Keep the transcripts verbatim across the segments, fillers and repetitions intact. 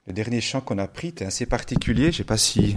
Le dernier chant qu'on a pris était assez particulier. Je ne sais pas si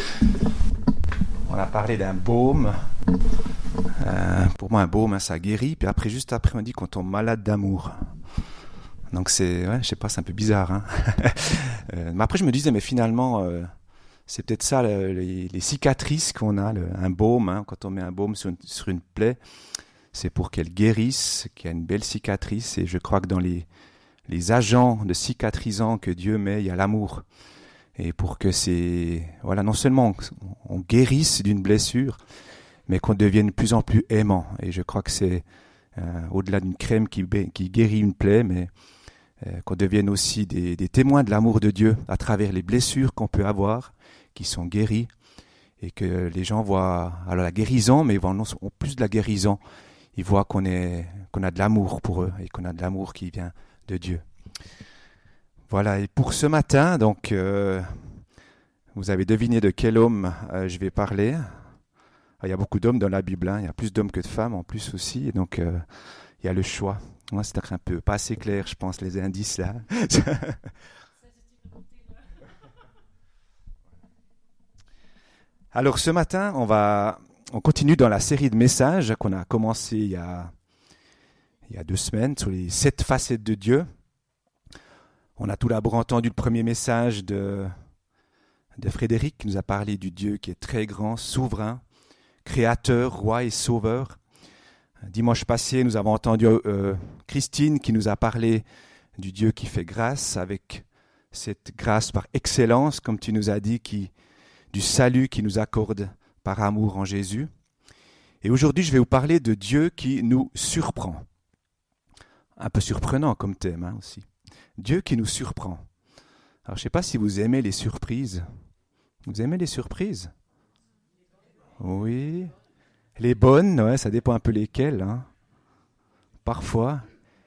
on a parlé d'un baume. Euh, pour moi, un baume, hein, ça guérit. Puis après, juste après, on dit qu'on tombe malade d'amour. Donc c'est, ouais, je sais pas, c'est un peu bizarre. Hein. euh, mais après, je me disais, mais finalement, euh, c'est peut-être ça, le, les, les cicatrices qu'on a, le, un baume. Hein, quand on met un baume sur une, sur une plaie, c'est pour qu'elle guérisse, qu'il y ait une belle cicatrice. Et je crois que dans les les agents de cicatrisants que Dieu met, il y a l'amour. Et pour que c'est, voilà, non seulement on guérisse d'une blessure, mais qu'on devienne de plus en plus aimant. Et je crois que c'est euh, au-delà d'une crème qui, qui guérit une plaie, mais euh, qu'on devienne aussi des, des témoins de l'amour de Dieu à travers les blessures qu'on peut avoir, qui sont guéries, et que les gens voient alors la guérison, mais ils voient non plus de la guérison. Ils voient qu'on est, qu'on a de l'amour pour eux et qu'on a de l'amour qui vient de Dieu. Voilà, et pour ce matin, donc, euh, vous avez deviné de quel homme euh, je vais parler. Il y a beaucoup d'hommes dans la Bible, hein. Il y a plus d'hommes que de femmes en plus aussi, et donc euh, il y a le choix. Moi, c'est un peu pas assez clair, je pense, les indices là. Alors ce matin, on va, on continue dans la série de messages qu'on a commencé il y a, il y a deux semaines sur les sept facettes de Dieu. On a tout d'abord entendu le premier message de, de Frédéric qui nous a parlé du Dieu qui est très grand, souverain, créateur, roi et sauveur. Dimanche passé, nous avons entendu euh, Christine qui nous a parlé du Dieu qui fait grâce, avec cette grâce par excellence, comme tu nous as dit, qui, du salut qu'il nous accorde par amour en Jésus. Et aujourd'hui, je vais vous parler de Dieu qui nous surprend. Un peu surprenant comme thème hein, aussi. Dieu qui nous surprend. Alors, je ne sais pas si vous aimez les surprises. Vous aimez les surprises ? Oui. Les bonnes, ouais, ça dépend un peu lesquelles. Hein. Parfois.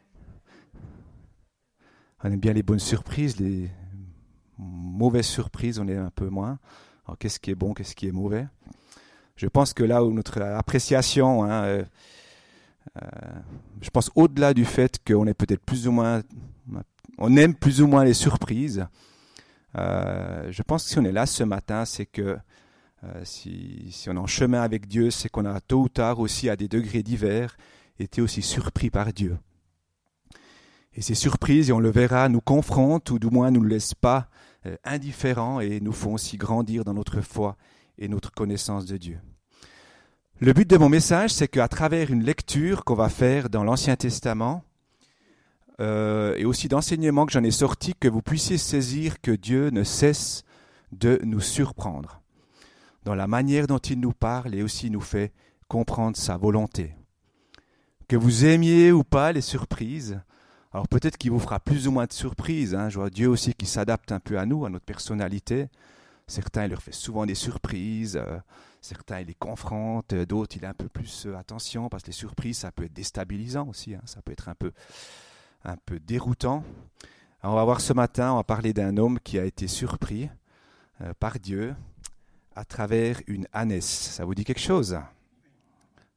On aime bien les bonnes surprises, les mauvaises surprises, on est un peu moins. Alors, qu'est-ce qui est bon, qu'est-ce qui est mauvais ? Je pense que là où notre appréciation, hein, euh, euh, je pense au-delà du fait qu'on est peut-être plus ou moins... On aime plus ou moins les surprises. Euh, je pense que si on est là ce matin, c'est que euh, si, si on est en chemin avec Dieu, c'est qu'on a tôt ou tard aussi, à des degrés divers, été aussi surpris par Dieu. Et ces surprises, et on le verra, nous confrontent ou du moins ne nous laissent pas euh, indifférents et nous font aussi grandir dans notre foi et notre connaissance de Dieu. Le but de mon message, c'est qu'à travers une lecture qu'on va faire dans l'Ancien Testament, Euh, et aussi d'enseignements que j'en ai sortis, que vous puissiez saisir que Dieu ne cesse de nous surprendre dans la manière dont il nous parle et aussi nous fait comprendre sa volonté. Que vous aimiez ou pas les surprises, alors peut-être qu'il vous fera plus ou moins de surprises, hein. Je vois Dieu aussi qui s'adapte un peu à nous, à notre personnalité. Certains, il leur fait souvent des surprises, euh, certains, il les confronte, d'autres, il a un peu plus euh, attention, parce que les surprises, ça peut être déstabilisant aussi, hein. Ça peut être un peu... un peu déroutant. Alors on va voir ce matin, on va parler d'un homme qui a été surpris euh, par Dieu à travers une ânesse. Ça vous dit quelque chose ? Oui ?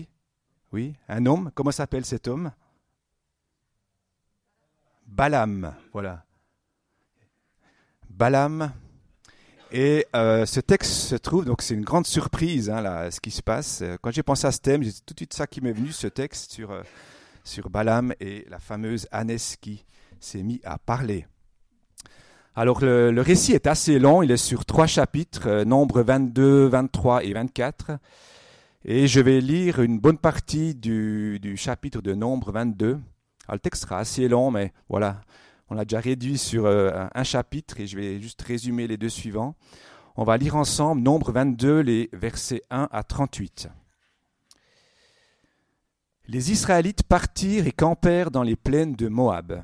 Oui ? Un homme, comment s'appelle cet homme ? Balaam, voilà. Balaam. Et euh, ce texte se trouve, donc c'est une grande surprise, hein, là, ce qui se passe. Quand j'ai pensé à ce thème, c'est tout de suite ça qui m'est venu, ce texte sur... Euh, sur Balaam et la fameuse ânesse qui s'est mise à parler. Alors le, le récit est assez long, il est sur trois chapitres, euh, nombres vingt-deux, vingt-trois et vingt-quatre. Et je vais lire une bonne partie du, du chapitre de Nombre vingt-deux. Alors, le texte sera assez long, mais voilà, on l'a déjà réduit sur euh, un chapitre et je vais juste résumer les deux suivants. On va lire ensemble Nombre vingt-deux, les versets un à trente-huit. Les Israélites partirent et campèrent dans les plaines de Moab,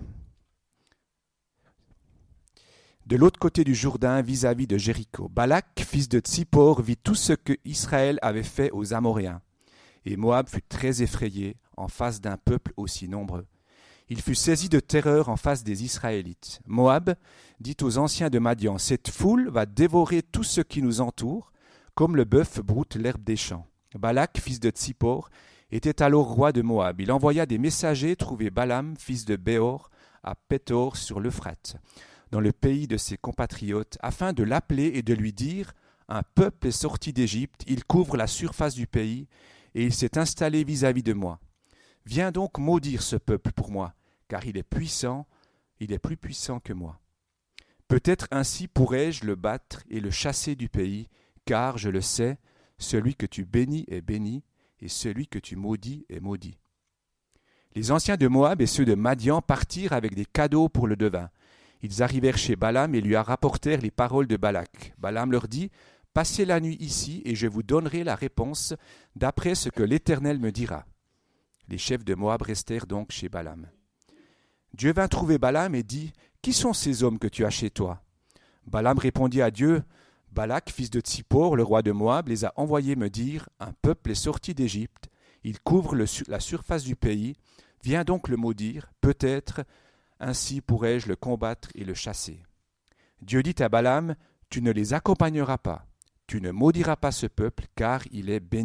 de l'autre côté du Jourdain vis-à-vis de Jéricho. Balak, fils de Tsippor, vit tout ce que Israël avait fait aux Amoréens. Et Moab fut très effrayé en face d'un peuple aussi nombreux. Il fut saisi de terreur en face des Israélites. Moab dit aux anciens de Madian, « Cette foule va dévorer tout ce qui nous entoure, comme le bœuf broute l'herbe des champs. » Balak, fils de Tsippor, était alors roi de Moab. Il envoya des messagers trouver Balaam, fils de Béor, à Pétor sur l'Euphrate. dans le pays de ses compatriotes, afin de l'appeler et de lui dire « Un peuple est sorti d'Égypte, il couvre la surface du pays, et il s'est installé vis-à-vis de moi. Viens donc maudire ce peuple pour moi, car il est puissant, il est plus puissant que moi. Peut-être ainsi pourrais-je le battre et le chasser du pays, car je le sais, celui que tu bénis est béni, et celui que tu maudis est maudit. » Les anciens de Moab et ceux de Madian partirent avec des cadeaux pour le devin. Ils arrivèrent chez Balaam et lui rapportèrent les paroles de Balak. Balaam leur dit « Passez la nuit ici, et je vous donnerai la réponse d'après ce que l'Éternel me dira. » Les chefs de Moab restèrent donc chez Balaam. Dieu vint trouver Balaam et dit « Qui sont ces hommes que tu as chez toi ?» Balaam répondit à Dieu « Balak, fils de Tsippor, le roi de Moab, les a envoyés me dire « Un peuple est sorti d'Égypte, il couvre le, la surface du pays, viens donc le maudire, peut-être ainsi pourrais-je le combattre et le chasser. » Dieu dit à Balaam « Tu ne les accompagneras pas, tu ne maudiras pas ce peuple, car il est béni. »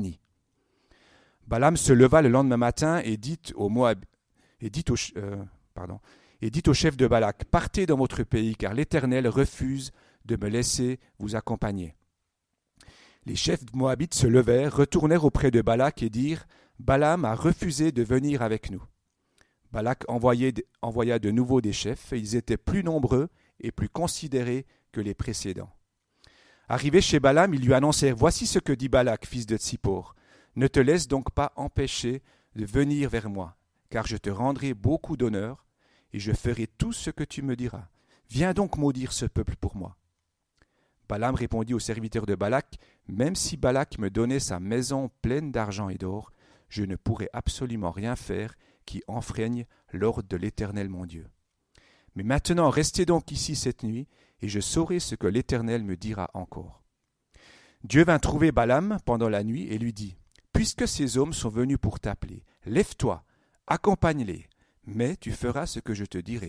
Balaam se leva le lendemain matin et dit au Moab, et dit au, euh, pardon, et dit au chef de Balak, « Partez dans votre pays, car l'Éternel refuse de me laisser vous accompagner. » Les chefs moabites se levèrent, retournèrent auprès de Balak et dirent, « Balaam a refusé de venir avec nous. » Balak envoya de nouveau des chefs, et ils étaient plus nombreux et plus considérés que les précédents. Arrivés chez Balaam, ils lui annoncèrent, « Voici ce que dit Balak, fils de Tsippor. Ne te laisse donc pas empêcher de venir vers moi, car je te rendrai beaucoup d'honneur, et je ferai tout ce que tu me diras. Viens donc maudire ce peuple pour moi. » Balaam répondit aux serviteurs de Balak, « Même si Balak me donnait sa maison pleine d'argent et d'or, je ne pourrais absolument rien faire qui enfreigne l'ordre de l'Éternel mon Dieu. Mais maintenant restez donc ici cette nuit, et je saurai ce que l'Éternel me dira encore. » Dieu vint trouver Balaam pendant la nuit et lui dit, « Puisque ces hommes sont venus pour t'appeler, lève-toi, accompagne-les, mais tu feras ce que je te dirai. »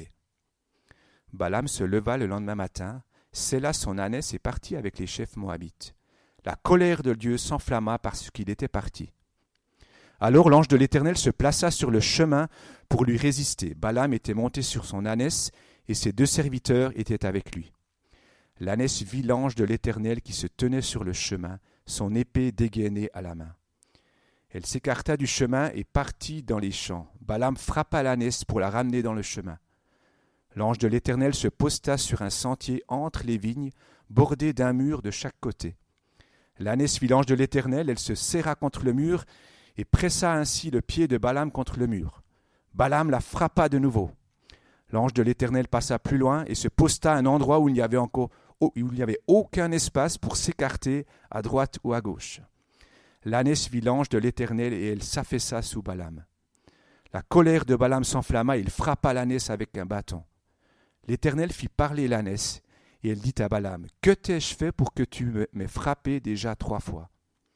Balaam se leva le lendemain matin, sella son ânesse et partit avec les chefs moabites. La colère de Dieu s'enflamma parce qu'il était parti. Alors l'ange de l'Éternel se plaça sur le chemin pour lui résister. Balaam était monté sur son ânesse et ses deux serviteurs étaient avec lui. L'ânesse vit l'ange de l'Éternel qui se tenait sur le chemin, son épée dégainée à la main. Elle s'écarta du chemin et partit dans les champs. Balaam frappa l'ânesse pour la ramener dans le chemin. L'ange de l'Éternel se posta sur un sentier entre les vignes, bordé d'un mur de chaque côté. L'ânesse vit l'ange de l'Éternel, elle se serra contre le mur et pressa ainsi le pied de Balaam contre le mur. Balaam la frappa de nouveau. L'ange de l'Éternel passa plus loin et se posta à un endroit où il n'y avait encore où il n'y avait aucun espace pour s'écarter à droite ou à gauche. L'ânesse vit l'ange de l'Éternel et elle s'affaissa sous Balaam. La colère de Balaam s'enflamma et il frappa l'ânesse avec un bâton. L'Éternel fit parler l'ânesse et elle dit à Balaam, « Que t'ai-je fait pour que tu m'aies frappé déjà trois fois ?»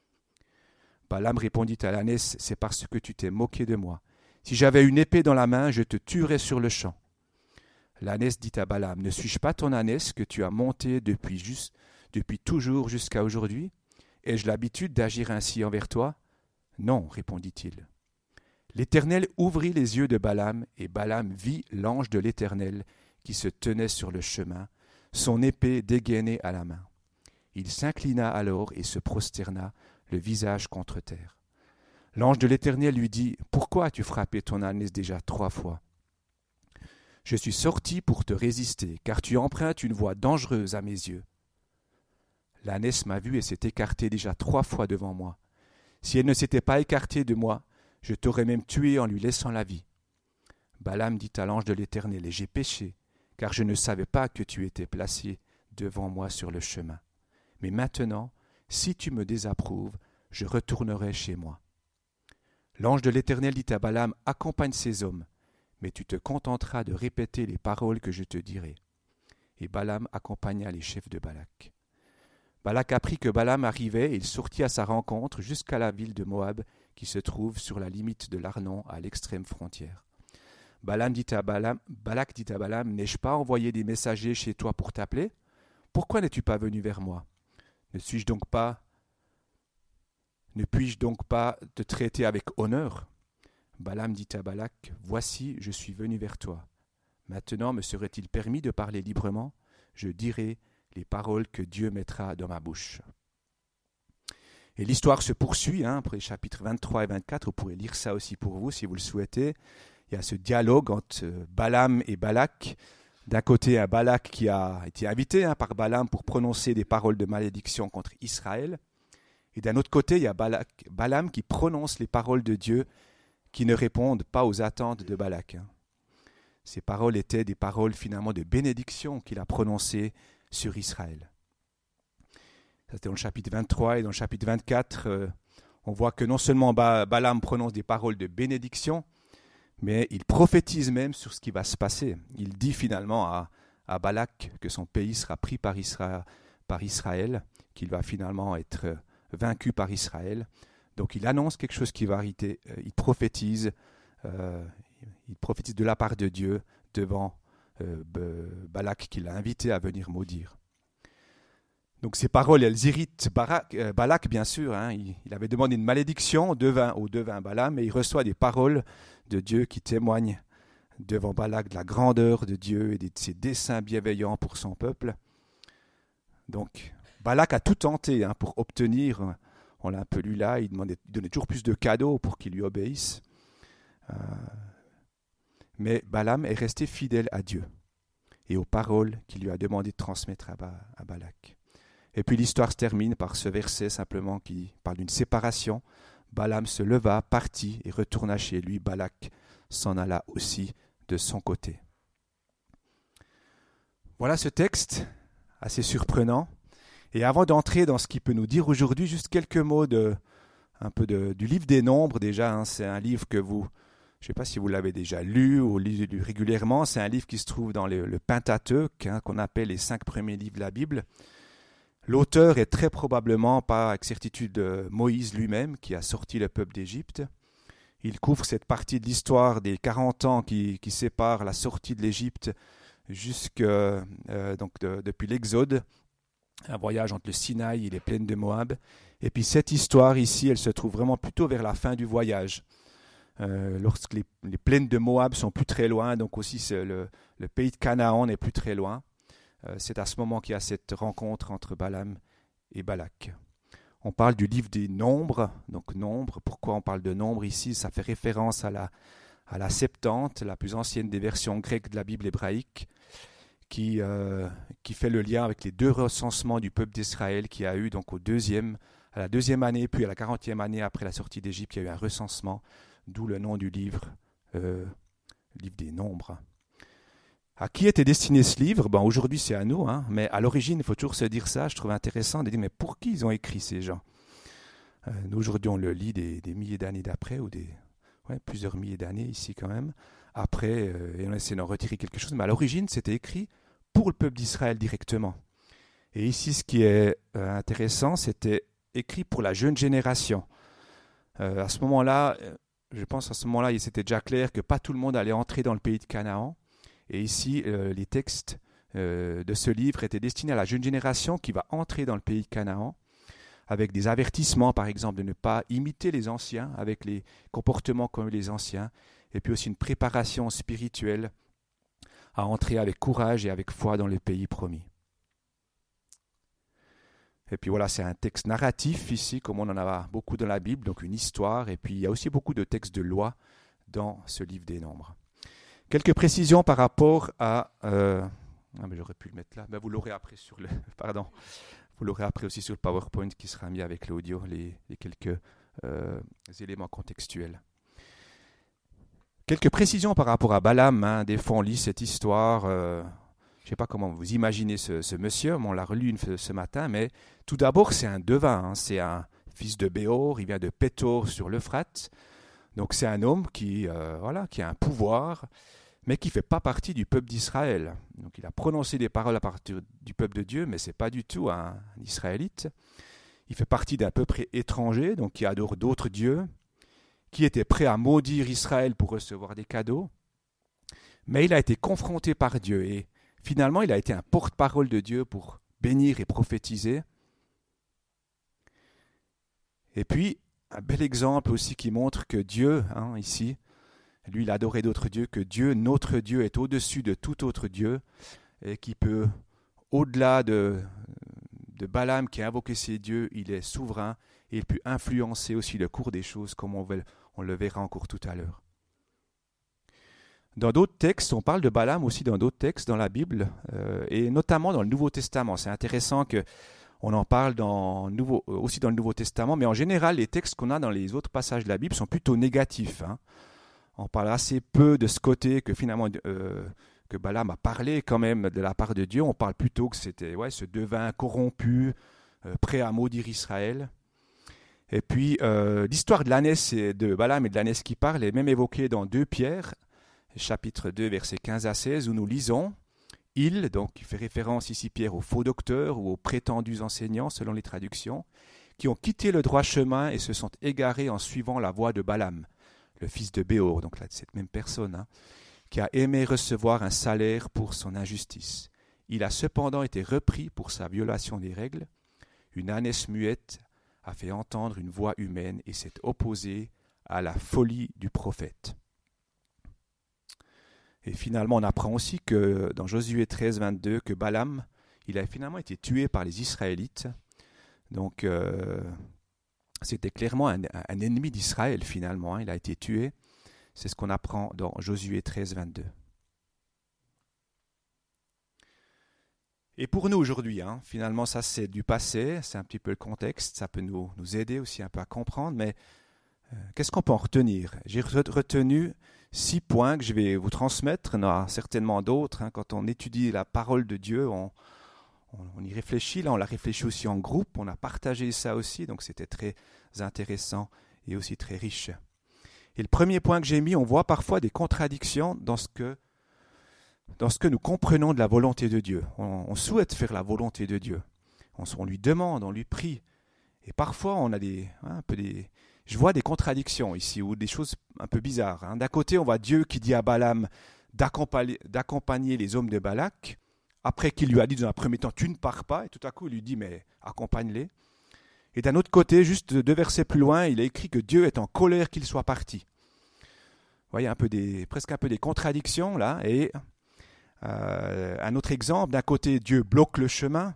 Balaam répondit à l'ânesse, « C'est parce que tu t'es moqué de moi. Si j'avais une épée dans la main, je te tuerais sur le champ. » L'ânesse dit à Balaam, « Ne suis-je pas ton ânesse que tu as montée depuis, juste, depuis toujours jusqu'à aujourd'hui? Ai-je l'habitude d'agir ainsi envers toi? » « Non, répondit-il. L'Éternel ouvrit les yeux de Balaam, et Balaam vit l'ange de l'Éternel qui se tenait sur le chemin, son épée dégainée à la main. Il s'inclina alors et se prosterna, le visage contre terre. L'ange de l'Éternel lui dit, « Pourquoi as-tu frappé ton ânesse déjà trois fois? Je suis sorti pour te résister, car tu empruntes une voie dangereuse à mes yeux. L'ânesse m'a vu et s'est écartée déjà trois fois devant moi. Si elle ne s'était pas écartée de moi, je t'aurais même tué en lui laissant la vie. » Balaam dit à l'ange de l'Éternel, « Et j'ai péché, car je ne savais pas que tu étais placé devant moi sur le chemin. Mais maintenant, si tu me désapprouves, je retournerai chez moi. » L'ange de l'Éternel dit à Balaam, « Accompagne ces hommes, mais tu te contenteras de répéter les paroles que je te dirai. » Et Balaam accompagna les chefs de Balak. Balak apprit que Balaam arrivait et il sortit à sa rencontre jusqu'à la ville de Moab qui se trouve sur la limite de l'Arnon à l'extrême frontière. Balaam dit à Balaam, Balak dit à Balaam, « N'ai-je pas envoyé des messagers chez toi pour t'appeler? Pourquoi n'es-tu pas venu vers moi? Ne suis-je donc pas, ne puis-je donc pas te traiter avec honneur? » Balaam dit à Balak, « Voici, je suis venu vers toi. Maintenant me serait-il permis de parler librement? Je dirai les paroles que Dieu mettra dans ma bouche. » Et l'histoire se poursuit, hein, pour les chapitres vingt-trois et vingt-quatre, vous pourrez lire ça aussi pour vous si vous le souhaitez. Il y a ce dialogue entre Balaam et Balak. D'un côté, un Balak qui a été invité hein, par Balaam pour prononcer des paroles de malédiction contre Israël. Et d'un autre côté, il y a Balak, Balaam qui prononce les paroles de Dieu qui ne répondent pas aux attentes de Balak. Hein. Ces paroles étaient des paroles finalement de bénédiction qu'il a prononcées sur Israël. C'était dans le chapitre vingt-trois et dans le chapitre vingt-quatre, euh, on voit que non seulement ba- Balaam prononce des paroles de bénédiction, mais il prophétise même sur ce qui va se passer. Il dit finalement à, à Balak que son pays sera pris par, Isra- par Israël, qu'il va finalement être vaincu par Israël. Donc il annonce quelque chose qui va arriver, il prophétise, euh, il prophétise de la part de Dieu devant euh, Balak qui l'a invité à venir maudire. Donc ces paroles, elles irritent Barak, euh, Balak, bien sûr. Hein. Il, il avait demandé une malédiction au devin, au devin Balaam, et il reçoit des paroles de Dieu qui témoignent devant Balak de la grandeur de Dieu et de ses desseins bienveillants pour son peuple. Donc Balak a tout tenté hein, pour obtenir, on l'a un peu lu là, il, demandait, il donnait toujours plus de cadeaux pour qu'il lui obéisse. Euh, mais Balaam est resté fidèle à Dieu et aux paroles qu'il lui a demandé de transmettre à, ba, à Balak. Et puis l'histoire se termine par ce verset simplement qui parle d'une séparation. Balaam se leva, partit et retourna chez lui. Balak s'en alla aussi de son côté. Voilà ce texte assez surprenant. Et avant d'entrer dans ce qu'il peut nous dire aujourd'hui, juste quelques mots de, un peu de, du livre des Nombres déjà. Hein. C'est un livre que vous, je ne sais pas si vous l'avez déjà lu ou lu régulièrement. C'est un livre qui se trouve dans le, le Pentateuque, hein, qu'on appelle les cinq premiers livres de la Bible. L'auteur est très probablement, pas avec certitude, Moïse lui-même, qui a sorti le peuple d'Égypte. Il couvre cette partie de l'histoire des quarante ans qui, qui séparent la sortie de l'Égypte jusque, euh, donc de, depuis l'Exode, un voyage entre le Sinaï et les plaines de Moab. Et puis cette histoire ici, elle se trouve vraiment plutôt vers la fin du voyage, euh, lorsque les, les plaines de Moab sont plus très loin, donc aussi le, le pays de Canaan n'est plus très loin. C'est à ce moment qu'il y a cette rencontre entre Balaam et Balak. On parle du livre des Nombres. Donc Nombres, pourquoi on parle de Nombres ici? Ça fait référence à la, à la Septante, la plus ancienne des versions grecques de la Bible hébraïque, qui, euh, qui fait le lien avec les deux recensements du peuple d'Israël qu'il y a eu donc au deuxième, à la deuxième année, puis à la quarantième année après la sortie d'Égypte, il y a eu un recensement, d'où le nom du livre, euh, livre des Nombres. À qui était destiné ce livre? Ben, aujourd'hui, c'est à nous, hein, mais à l'origine, il faut toujours se dire ça. Je trouve intéressant de dire, mais pour qui ils ont écrit ces gens? euh, Nous, aujourd'hui, on le lit des, des milliers d'années d'après, ou des ouais, plusieurs milliers d'années ici quand même. Après, euh, et on essaie d'en retirer quelque chose, mais à l'origine, c'était écrit pour le peuple d'Israël directement. Et ici, ce qui est euh, intéressant, c'était écrit pour la jeune génération. Euh, à ce moment-là, je pense à ce moment-là, il c'était déjà clair que pas tout le monde allait entrer dans le pays de Canaan. Et ici, euh, les textes euh, de ce livre étaient destinés à la jeune génération qui va entrer dans le pays de Canaan, avec des avertissements, par exemple, de ne pas imiter les anciens, avec les comportements qu'ont eu les anciens, et puis aussi une préparation spirituelle à entrer avec courage et avec foi dans le pays promis. Et puis voilà, c'est un texte narratif ici, comme on en a beaucoup dans la Bible, donc une histoire, et puis il y a aussi beaucoup de textes de loi dans ce livre des Nombres. Quelques précisions par rapport à... Euh, ah mais j'aurais pu le mettre là. Ben vous l'aurez après sur le... Pardon. Vous l'aurez après aussi sur le PowerPoint qui sera mis avec l'audio, les, les quelques euh, éléments contextuels. Quelques précisions par rapport à Balaam. Hein. Des fois, on lit cette histoire. Euh, je ne sais pas comment vous imaginez ce, ce monsieur. On l'a relu une, ce matin. Mais tout d'abord, c'est un devin. Hein. C'est un fils de Béor. Il vient de Pétor sur l'Euphrate. Donc c'est un homme qui, euh, voilà, qui a un pouvoir, mais qui ne fait pas partie du peuple d'Israël. Donc il a prononcé des paroles à partir du peuple de Dieu, mais ce n'est pas du tout un, un Israélite. Il fait partie d'un peuple étranger, donc qui adore d'autres dieux, qui était prêt à maudire Israël pour recevoir des cadeaux. Mais il a été confronté par Dieu et finalement il a été un porte-parole de Dieu pour bénir et prophétiser. Et puis, un bel exemple aussi qui montre que Dieu, hein, ici, Lui, il adorait d'autres dieux, que Dieu, notre Dieu, est au-dessus de tout autre Dieu et qui peut, au-delà de, de Balaam qui a invoqué ces dieux, il est souverain et il peut influencer aussi le cours des choses comme on, veut, on le verra encore tout à l'heure. Dans d'autres textes, on parle de Balaam aussi dans d'autres textes dans la Bible, euh, et notamment dans le Nouveau Testament. C'est intéressant qu'on en parle dans, nouveau, aussi dans le Nouveau Testament, mais en général, les textes qu'on a dans les autres passages de la Bible sont plutôt négatifs. Hein. On parle assez peu de ce côté que finalement euh, que Balaam a parlé quand même de la part de Dieu. On parle plutôt que c'était ouais, ce devin corrompu, euh, prêt à maudire Israël. Et puis, euh, l'histoire de l'ânesse de Balaam et de l'ânesse qui parle est même évoquée dans deux Pierre, chapitre deux, versets quinze à seize, où nous lisons « Il », donc qui fait référence ici Pierre aux faux docteurs ou aux prétendus enseignants selon les traductions, qui ont quitté le droit chemin et se sont égarés en suivant la voie de Balaam, le fils de Béor, donc là, cette même personne, hein, qui a aimé recevoir un salaire pour son injustice. Il a cependant été repris pour sa violation des règles. Une ânesse muette a fait entendre une voix humaine et s'est opposée à la folie du prophète. Et finalement, on apprend aussi que dans Josué treize, vingt-deux, que Balaam, il a finalement été tué par les Israélites. Donc, euh, c'était clairement un, un ennemi d'Israël finalement. Hein, il a été tué. C'est ce qu'on apprend dans Josué treize, vingt-deux. Et pour nous aujourd'hui, hein, finalement, ça c'est du passé, c'est un petit peu le contexte, ça peut nous, nous aider aussi un peu à comprendre, mais euh, qu'est-ce qu'on peut en retenir ? J'ai retenu six points que je vais vous transmettre, il y en a certainement d'autres. Hein, quand on étudie la parole de Dieu, on, on, on y réfléchit, là on l'a réfléchi aussi en groupe, on a partagé ça aussi, donc c'était très intéressant et aussi très riche. Et le premier point que j'ai mis, on voit parfois des contradictions dans ce que, dans ce que nous comprenons de la volonté de Dieu. On, on souhaite faire la volonté de Dieu. On, on lui demande, on lui prie. Et parfois, on a des, hein, un peu des, je vois des contradictions ici, ou des choses un peu bizarres. Hein. D'un côté, on voit Dieu qui dit à Balaam d'accompagner, d'accompagner les hommes de Balak, après qu'il lui a dit dans un premier temps, tu ne pars pas, et tout à coup, il lui dit, mais accompagne-les. Et d'un autre côté, juste deux versets plus loin, il a écrit que Dieu est en colère qu'il soit parti. Vous voyez, un peu des, presque un peu des contradictions là. Et euh, un autre exemple, d'un côté, Dieu bloque le chemin.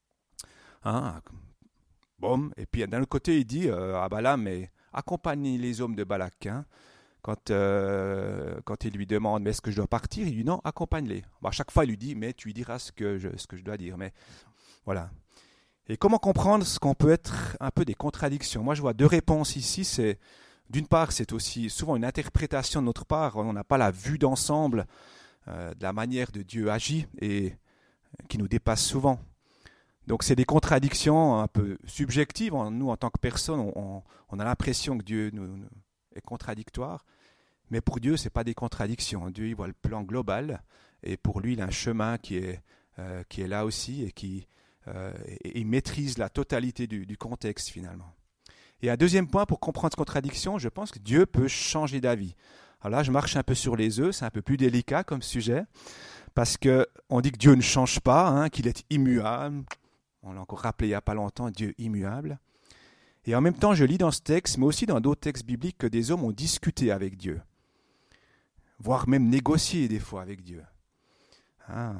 Hein, bon, et puis d'un autre côté, il dit euh, à Balaam, mais accompagne les hommes de Balak. Hein. Quand, euh, quand il lui demande, mais est-ce que je dois partir ? Il dit non, accompagne-les. Bon, à chaque fois, il lui dit, mais tu lui diras ce que je, ce que je dois dire. Mais voilà. Et comment comprendre ce qu'on peut être un peu des contradictions ? Moi, je vois deux réponses ici. C'est, d'une part, c'est aussi souvent une interprétation de notre part. On n'a pas la vue d'ensemble euh, de la manière de Dieu agit et qui nous dépasse souvent. Donc, c'est des contradictions un peu subjectives. Nous, en tant que personne, on, on a l'impression que Dieu nous, nous est contradictoire. Mais pour Dieu, ce n'est pas des contradictions. Dieu, il voit le plan global. Et pour lui, il a un chemin qui est, euh, qui est là aussi et qui... Euh, et il maîtrise la totalité du, du contexte finalement. Et un deuxième point pour comprendre cette contradiction, je pense que Dieu peut changer d'avis. Alors là, je marche un peu sur les œufs, c'est un peu plus délicat comme sujet, parce qu'on dit que Dieu ne change pas, hein, qu'il est immuable. On l'a encore rappelé il n'y a pas longtemps, Dieu immuable. Et en même temps, je lis dans ce texte, mais aussi dans d'autres textes bibliques, que des hommes ont discuté avec Dieu, voire même négocié des fois avec Dieu. Ah.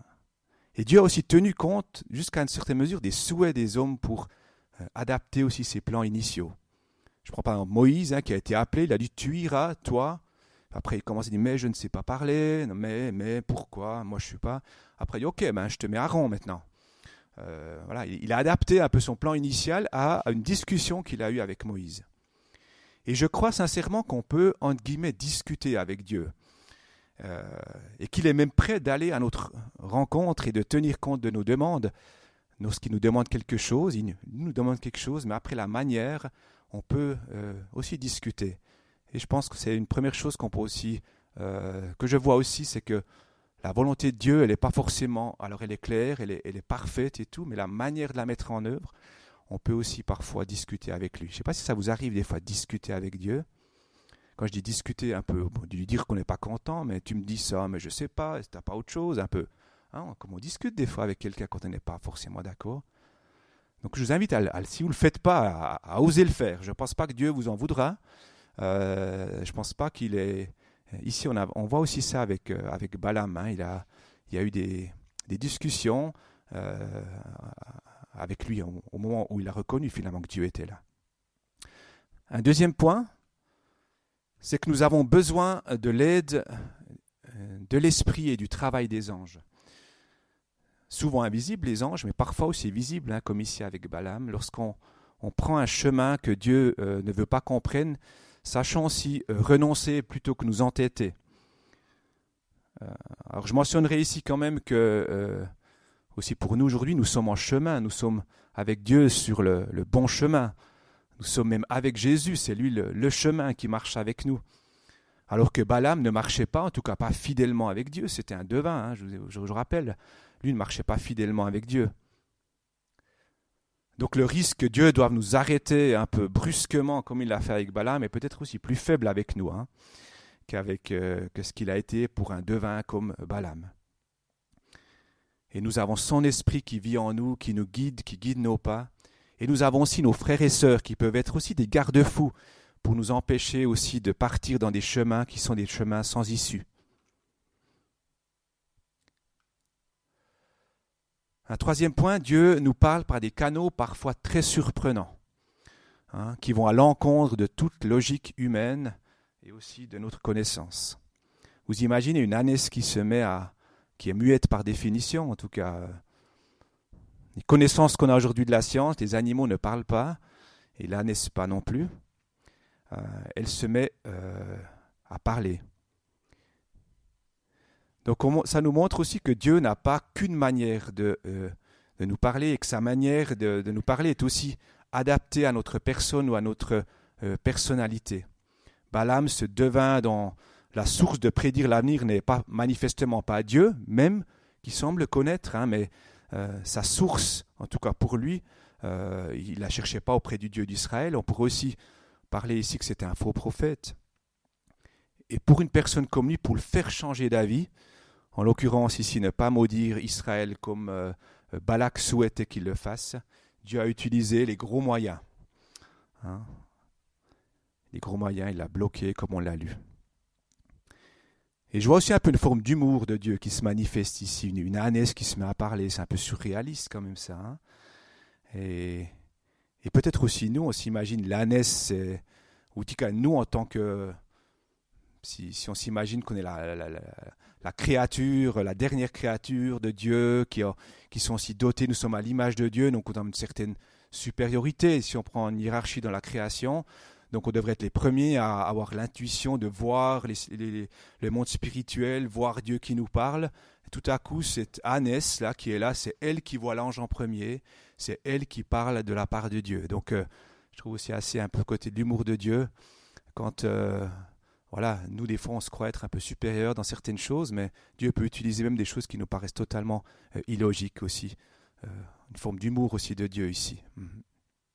Et Dieu a aussi tenu compte, jusqu'à une certaine mesure, des souhaits des hommes pour euh, adapter aussi ses plans initiaux. Je prends par exemple Moïse, hein, qui a été appelé, il a dit « tu iras, toi ». Après, il commence à dire « mais je ne sais pas parler, non, mais, mais pourquoi, moi je ne suis pas ». Après, il dit « ok, ben, je te mets Aaron maintenant ». Euh, voilà, il a adapté un peu son plan initial à, à une discussion qu'il a eue avec Moïse. Et je crois sincèrement qu'on peut, entre guillemets, discuter avec Dieu. Euh, et qu'il est même prêt d'aller à notre rencontre et de tenir compte de nos demandes. Lorsqu'il nous demande quelque chose, il nous demande quelque chose, mais après la manière, on peut euh, aussi discuter. Et je pense que c'est une première chose qu'on peut aussi, euh, que je vois aussi, c'est que la volonté de Dieu, elle n'est pas forcément, alors elle est claire, elle est, elle est parfaite et tout, mais la manière de la mettre en œuvre, on peut aussi parfois discuter avec lui. Je ne sais pas si ça vous arrive des fois de discuter avec Dieu. Quand je dis discuter un peu, bon, de lui dire qu'on n'est pas content, mais tu me dis ça, mais je ne sais pas, est-ce que tu n'as pas autre chose, un peu. Hein, comme on discute des fois avec quelqu'un quand on n'est pas forcément d'accord. Donc je vous invite, à, à, si vous ne le faites pas, à, à oser le faire. Je ne pense pas que Dieu vous en voudra. Euh, je ne pense pas qu'il est, Ici, on, a, on voit aussi ça avec, euh, avec Balaam. Hein. Il, a, il y a eu des, des discussions euh, avec lui au, au moment où il a reconnu finalement que Dieu était là. Un deuxième point, c'est que nous avons besoin de l'aide de l'esprit et du travail des anges. Souvent invisibles, les anges, mais parfois aussi visibles, hein, comme ici avec Balaam. Lorsqu'on on prend un chemin que Dieu euh, ne veut pas qu'on prenne, sachant aussi euh, renoncer plutôt que nous entêter. Euh, alors je mentionnerai ici quand même que, euh, aussi pour nous aujourd'hui, nous sommes en chemin, nous sommes avec Dieu sur le, le bon chemin. Nous sommes même avec Jésus, c'est lui le, le chemin qui marche avec nous. Alors que Balaam ne marchait pas, en tout cas pas fidèlement avec Dieu, c'était un devin, hein, je, je, je rappelle, lui ne marchait pas fidèlement avec Dieu. Donc le risque que Dieu doive nous arrêter un peu brusquement, comme il l'a fait avec Balaam, est peut-être aussi plus faible avec nous, hein, qu'avec euh, que ce qu'il a été pour un devin comme Balaam. Et nous avons son esprit qui vit en nous, qui nous guide, qui guide nos pas. Et nous avons aussi nos frères et sœurs qui peuvent être aussi des garde-fous pour nous empêcher aussi de partir dans des chemins qui sont des chemins sans issue. Un troisième point, Dieu nous parle par des canaux parfois très surprenants, hein, qui vont à l'encontre de toute logique humaine et aussi de notre connaissance. Vous imaginez une ânesse qui se met à, qui est muette par définition, en tout cas, euh, les connaissances qu'on a aujourd'hui de la science, les animaux ne parlent pas, et l'ânesse pas non plus. Euh, elle se met euh, à parler. Donc on, ça nous montre aussi que Dieu n'a pas qu'une manière de, euh, de nous parler et que sa manière de, de nous parler est aussi adaptée à notre personne ou à notre euh, personnalité. Balaam, ce devin dont la source de prédire l'avenir n'est pas manifestement pas Dieu, même qui semble connaître, hein, mais euh, sa source, en tout cas pour lui, euh, il ne la cherchait pas auprès du Dieu d'Israël. On pourrait aussi parler ici que c'était un faux prophète. Et pour une personne comme lui, pour le faire changer d'avis, en l'occurrence ici ne pas maudire Israël comme euh, Balak souhaitait qu'il le fasse, Dieu a utilisé les gros moyens. Hein. Les gros moyens, il l'a bloqué comme on l'a lu. Et je vois aussi un peu une forme d'humour de Dieu qui se manifeste ici, une, une ânesse qui se met à parler, c'est un peu surréaliste quand même ça. Hein. Et, et peut-être aussi nous, on s'imagine l'ânesse, ou en tout cas nous en tant que... Si, si on s'imagine qu'on est la, la, la, la créature, la dernière créature de Dieu, qui, a, qui sont aussi dotés, nous sommes à l'image de Dieu, donc on a une certaine supériorité, si on prend une hiérarchie dans la création, donc on devrait être les premiers à avoir l'intuition de voir les, les, le monde spirituel, voir Dieu qui nous parle. Et tout à coup, cette ânesse là qui est là, c'est elle qui voit l'ange en premier, c'est elle qui parle de la part de Dieu. Donc euh, je trouve aussi assez un peu côté de l'humour de Dieu, quand... Euh, Voilà, nous, des fois, on se croit être un peu supérieurs dans certaines choses, mais Dieu peut utiliser même des choses qui nous paraissent totalement euh, illogiques aussi. Euh, une forme d'humour aussi de Dieu ici. Mm-hmm.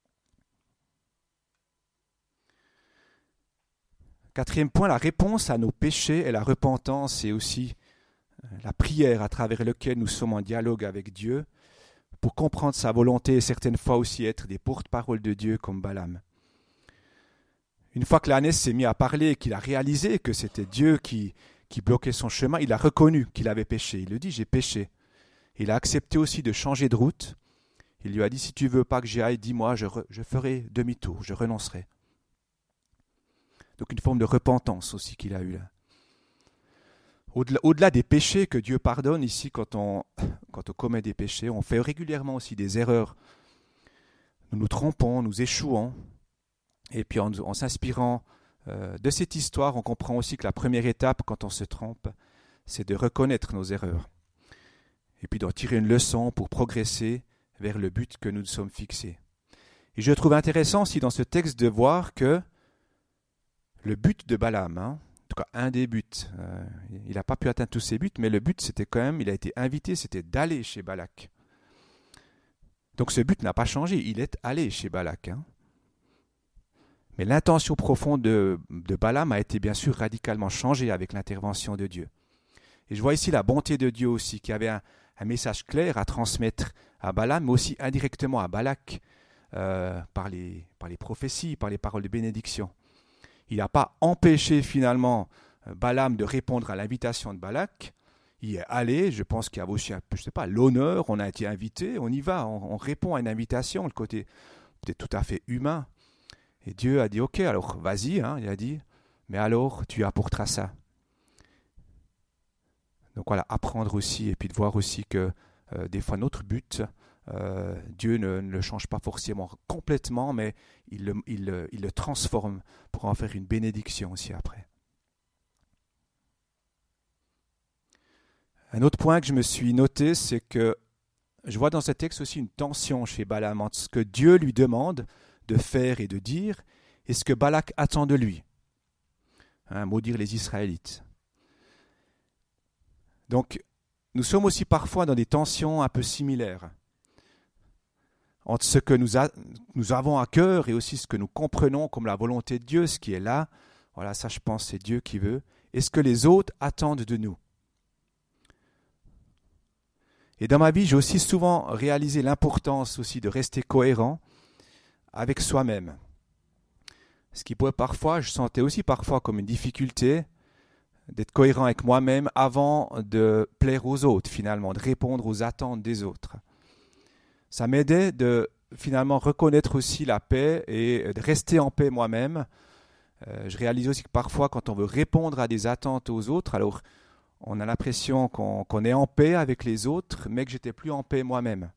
Quatrième point, la réponse à nos péchés et la repentance et aussi euh, la prière à travers laquelle nous sommes en dialogue avec Dieu pour comprendre sa volonté et certaines fois aussi être des porte-paroles de Dieu comme Balaam. Une fois que l'ânesse s'est mis à parler et qu'il a réalisé que c'était Dieu qui, qui bloquait son chemin, il a reconnu qu'il avait péché. Il lui dit, j'ai péché. Il a accepté aussi de changer de route. Il lui a dit, si tu ne veux pas que j'y aille, dis-moi, je, re, je ferai demi-tour, je renoncerai. Donc une forme de repentance aussi qu'il a eue là. Au-delà, au-delà des péchés que Dieu pardonne ici, quand on, quand on commet des péchés, on fait régulièrement aussi des erreurs. Nous nous trompons, nous échouons. Et puis en, en s'inspirant euh, de cette histoire, on comprend aussi que la première étape quand on se trompe, c'est de reconnaître nos erreurs. Et puis d'en tirer une leçon pour progresser vers le but que nous nous sommes fixés. Et je trouve intéressant aussi dans ce texte de voir que le but de Balaam, hein, en tout cas un des buts, euh, il n'a pas pu atteindre tous ses buts, mais le but c'était quand même, il a été invité, c'était d'aller chez Balak. Donc ce but n'a pas changé, il est allé chez Balak. Hein. Mais l'intention profonde de, de Balaam a été bien sûr radicalement changée avec l'intervention de Dieu. Et je vois ici la bonté de Dieu aussi, qui avait un, un message clair à transmettre à Balaam, mais aussi indirectement à Balak, euh, par, les, par les prophéties, par les paroles de bénédiction. Il n'a pas empêché finalement Balaam de répondre à l'invitation de Balak. Il est allé, je pense qu'il y a aussi, un peu, je sais pas, l'honneur, on a été invité, on y va, on, on répond à une invitation, le côté peut-être tout à fait humain. Et Dieu a dit, ok, alors vas-y, hein, il a dit, mais alors tu apporteras ça. Donc voilà, apprendre aussi, et puis de voir aussi que euh, des fois notre but, euh, Dieu ne, ne le change pas forcément complètement, mais il le, il, le, il le transforme pour en faire une bénédiction aussi après. Un autre point que je me suis noté, c'est que je vois dans ce texte aussi une tension chez Balaam entre ce que Dieu lui demande de faire et de dire et ce que Balak attend de lui. Hein, maudire les Israélites. Donc, nous sommes aussi parfois dans des tensions un peu similaires entre ce que nous, a, nous avons à cœur et aussi ce que nous comprenons comme la volonté de Dieu, ce qui est là. Voilà, ça je pense c'est Dieu qui veut. Et ce que les autres attendent de nous. Et dans ma vie, j'ai aussi souvent réalisé l'importance aussi de rester cohérent avec soi-même. Ce qui pourrait parfois, je sentais aussi parfois comme une difficulté d'être cohérent avec moi-même avant de plaire aux autres finalement, de répondre aux attentes des autres. Ça m'aidait de finalement reconnaître aussi la paix et de rester en paix moi-même. Euh, je réalise aussi que parfois quand on veut répondre à des attentes aux autres, alors on a l'impression qu'on, qu'on est en paix avec les autres, mais que j'étais plus en paix moi-même.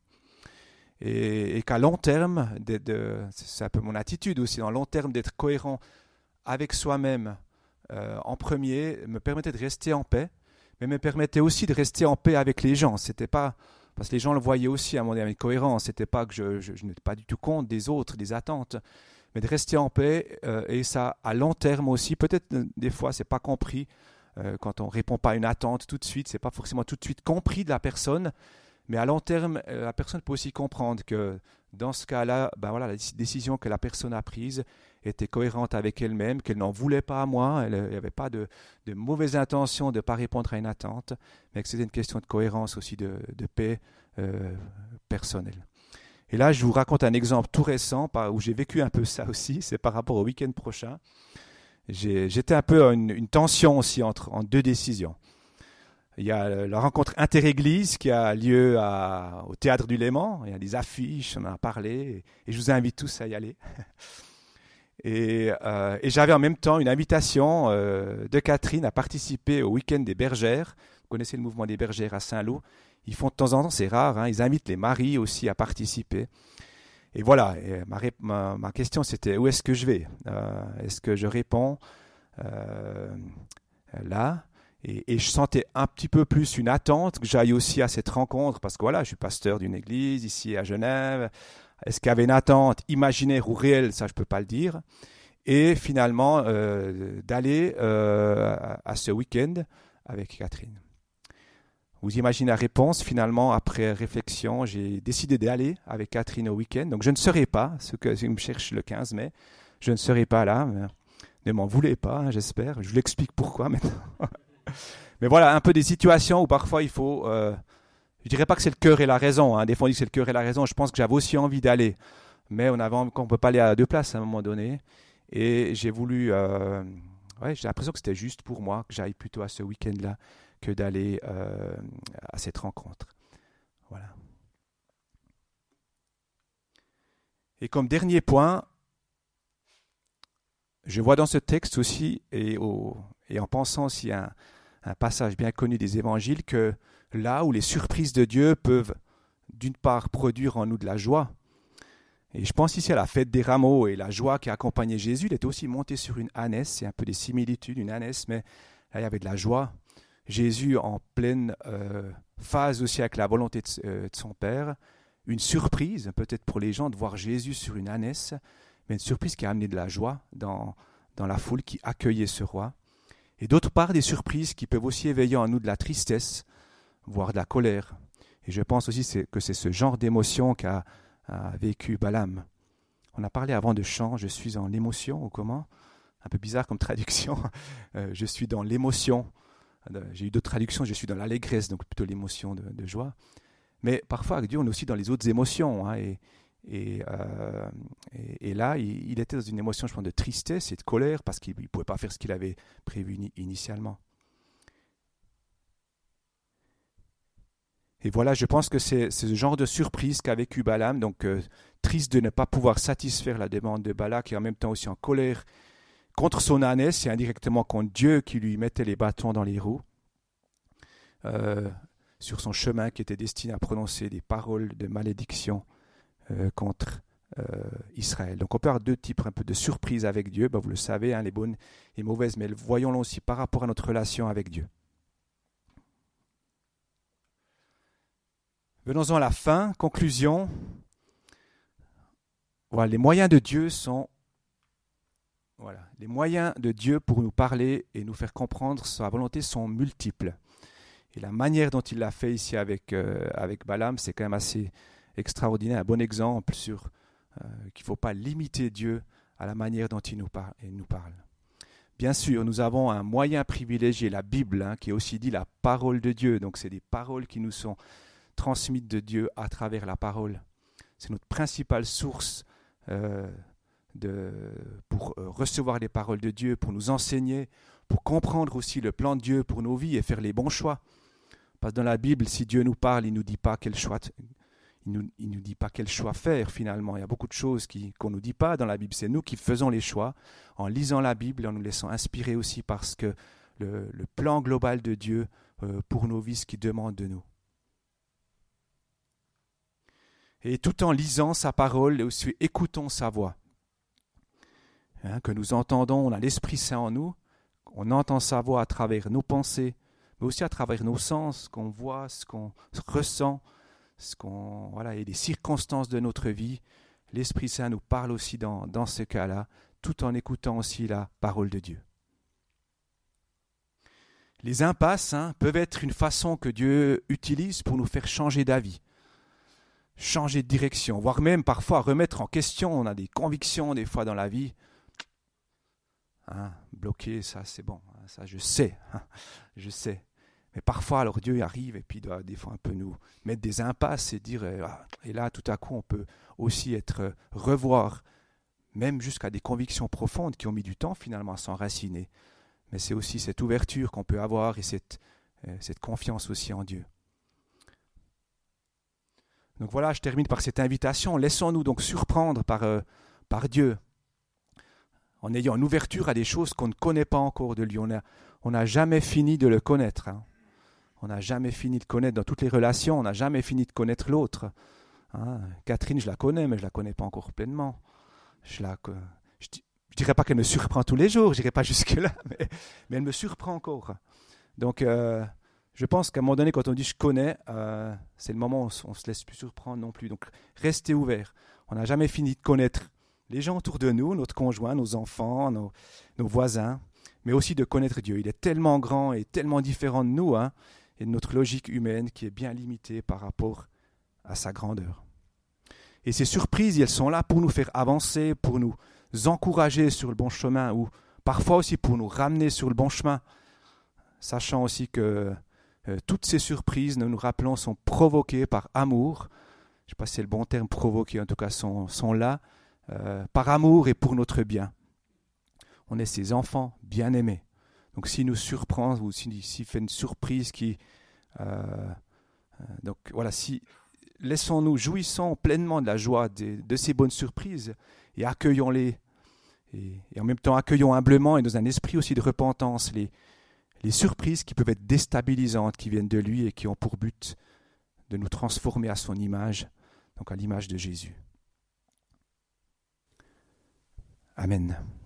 Et, et qu'à long terme, de, de, c'est un peu mon attitude aussi, dans long terme, d'être cohérent avec soi-même euh, en premier, me permettait de rester en paix, mais me permettait aussi de rester en paix avec les gens. C'était pas, parce que les gens le voyaient aussi à mon avis, cohérence. C'était pas que je, je, je n'étais pas du tout compte des autres, des attentes, mais de rester en paix, euh, et ça à long terme aussi. Peut-être des fois, c'est pas compris. Euh, quand on ne répond pas à une attente tout de suite, ce n'est pas forcément tout de suite compris de la personne, mais à long terme, euh, la personne peut aussi comprendre que dans ce cas-là, ben voilà, la décision que la personne a prise était cohérente avec elle-même, qu'elle n'en voulait pas à moi, elle n'y avait pas de, de mauvaise intention de ne pas répondre à une attente, mais que c'était une question de cohérence aussi, de, de paix euh, personnelle. Et là, je vous raconte un exemple tout récent où j'ai vécu un peu ça aussi, c'est par rapport au week-end prochain. J'ai, j'étais un peu à une, une tension aussi entre en deux décisions. Il y a la rencontre interéglise qui a lieu à, au Théâtre du Léman. Il y a des affiches, on en a parlé, et, et je vous invite tous à y aller. Et, euh, et j'avais en même temps une invitation euh, de Catherine à participer au week-end des bergères. Vous connaissez le mouvement des bergères à Saint-Lô. Ils font de temps en temps, c'est rare, hein, ils invitent les maris aussi à participer. Et voilà, et ma, ma, ma question c'était où est-ce que je vais euh, Est-ce que je réponds euh, là et, et je sentais un petit peu plus une attente que j'aille aussi à cette rencontre parce que voilà, je suis pasteur d'une église ici à Genève. Est-ce qu'il y avait une attente imaginaire ou réelle? Ça, je ne peux pas le dire. Et finalement, euh, d'aller euh, à ce week-end avec Catherine. Vous imaginez la réponse, finalement, après réflexion, j'ai décidé d'aller avec Catherine au week-end. Donc je ne serai pas, ceux qui me cherchent le quinze mai, je ne serai pas là. Mais ne m'en voulez pas, hein, j'espère. Je vous l'explique pourquoi maintenant. Mais voilà, un peu des situations où parfois il faut... Euh, je ne dirais pas que c'est le cœur et la raison. Hein. Des fois on dit que c'est le cœur et la raison. Je pense que j'avais aussi envie d'aller. Mais on ne peut pas aller à deux places à un moment donné. Et j'ai voulu... Euh, ouais, j'ai l'impression que c'était juste pour moi que j'aille plutôt à ce week-end-là que d'aller euh, à cette rencontre. Voilà. Et comme dernier point, je vois dans ce texte aussi, et, au, et en pensant aussi à un, un passage bien connu des évangiles, que là où les surprises de Dieu peuvent d'une part produire en nous de la joie, et je pense ici à la fête des rameaux et la joie qui accompagnait Jésus, il était aussi monté sur une ânesse, c'est un peu des similitudes, une ânesse, mais là il y avait de la joie. Jésus en pleine euh, phase aussi avec la volonté de, euh, de son Père, une surprise peut-être pour les gens de voir Jésus sur une ânesse, mais une surprise qui a amené de la joie dans, dans la foule qui accueillait ce roi. Et d'autre part, des surprises qui peuvent aussi éveiller en nous de la tristesse, voire de la colère. Et je pense aussi c'est, que c'est ce genre d'émotion qu'a a vécu Balaam. On a parlé avant de chant, je suis en émotion, ou comment? Un peu bizarre comme traduction. Euh, je suis dans l'émotion. J'ai eu d'autres traductions, je suis dans l'allégresse, donc plutôt l'émotion de, de joie. Mais parfois, avec Dieu, on est aussi dans les autres émotions. Hein, et, Et, euh, et, et là, il, il était dans une émotion, je pense, de tristesse et de colère parce qu'il ne pouvait pas faire ce qu'il avait prévu ni- initialement. Et voilà, je pense que c'est c'est ce genre de surprise qu'a vécu Balaam, donc euh, triste de ne pas pouvoir satisfaire la demande de Balak et en même temps aussi en colère contre son ânesse et indirectement contre Dieu qui lui mettait les bâtons dans les roues euh, sur son chemin qui était destiné à prononcer des paroles de malédiction euh, contre euh, Israël. Donc on peut avoir deux types un peu de surprises avec Dieu, ben, vous le savez, hein, les bonnes et mauvaises, mais voyons-le aussi par rapport à notre relation avec Dieu. Venons-en à la fin, conclusion. Voilà, les moyens de Dieu sont voilà, les moyens de Dieu pour nous parler et nous faire comprendre sa volonté sont multiples. Et la manière dont il l'a fait ici avec, euh, avec Balaam, c'est quand même assez extraordinaire, un bon exemple sur euh, qu'il ne faut pas limiter Dieu à la manière dont il nous, par- il nous parle. Bien sûr, nous avons un moyen privilégié, la Bible, hein, qui est aussi dit la parole de Dieu. Donc c'est des paroles qui nous sont transmises de Dieu à travers la parole. C'est notre principale source euh, de, pour euh, recevoir les paroles de Dieu, pour nous enseigner, pour comprendre aussi le plan de Dieu pour nos vies et faire les bons choix. Parce que dans la Bible, si Dieu nous parle, il ne nous dit pas quel choix, il nous, il nous dit pas quel choix faire finalement. Il y a beaucoup de choses qui, qu'on ne nous dit pas dans la Bible. C'est nous qui faisons les choix en lisant la Bible et en nous laissant inspirer aussi parce que le, le plan global de Dieu euh, pour nos vies, ce qu'il demande de nous. Et tout en lisant sa parole et aussi écoutons sa voix. Hein, que nous entendons, on a l'Esprit Saint en nous, on entend sa voix à travers nos pensées, mais aussi à travers nos sens, ce qu'on voit, ce qu'on ressent, ce qu'on, voilà, et les circonstances de notre vie. L'Esprit Saint nous parle aussi dans, dans ce cas-là, tout en écoutant aussi la parole de Dieu. Les impasses hein, peuvent être une façon que Dieu utilise pour nous faire changer d'avis, changer de direction, voire même parfois remettre en question. On a des convictions des fois dans la vie. Hein, bloqué, ça c'est bon, hein, ça je sais, hein, je sais. Mais parfois, alors Dieu arrive et puis il doit des fois un peu nous mettre des impasses et dire, euh, ah, et là tout à coup on peut aussi être euh, revoir, même jusqu'à des convictions profondes qui ont mis du temps finalement à s'enraciner. Mais c'est aussi cette ouverture qu'on peut avoir et cette, euh, cette confiance aussi en Dieu. Donc voilà, je termine par cette invitation. Laissons-nous donc surprendre par, euh, par Dieu, en ayant une ouverture à des choses qu'on ne connaît pas encore de lui. On n'a on a jamais fini de le connaître. Hein. On n'a jamais fini de connaître dans toutes les relations, on n'a jamais fini de connaître l'autre. Hein. Catherine, je la connais, mais je ne la connais pas encore pleinement. Je ne je, je dirais pas qu'elle me surprend tous les jours, je n'irai pas jusque-là, mais, mais elle me surprend encore. Donc, euh, je pense qu'à un moment donné, quand on dit « je connais euh, », c'est le moment où on ne se laisse plus surprendre non plus. Donc, restez ouverts. On n'a jamais fini de connaître les gens autour de nous, notre conjoint, nos enfants, nos, nos voisins, mais aussi de connaître Dieu. Il est tellement grand et tellement différent de nous, hein, et de notre logique humaine qui est bien limitée par rapport à sa grandeur. Et ces surprises, elles sont là pour nous faire avancer, pour nous encourager sur le bon chemin, ou parfois aussi pour nous ramener sur le bon chemin, sachant aussi que euh, toutes ces surprises, nous nous rappelons, sont provoquées par amour. Je ne sais pas si c'est le bon terme, provoquées, en tout cas sont, sont là, euh, par amour et pour notre bien. On est ses enfants bien-aimés. Donc s'il nous surprend, ou s'il, s'il fait une surprise qui... Euh, euh, donc voilà, si... Laissons-nous, jouissons pleinement de la joie de, de ces bonnes surprises et accueillons-les. Et, et en même temps, accueillons humblement et dans un esprit aussi de repentance les, les surprises qui peuvent être déstabilisantes, qui viennent de lui et qui ont pour but de nous transformer à son image, donc à l'image de Jésus. Amen.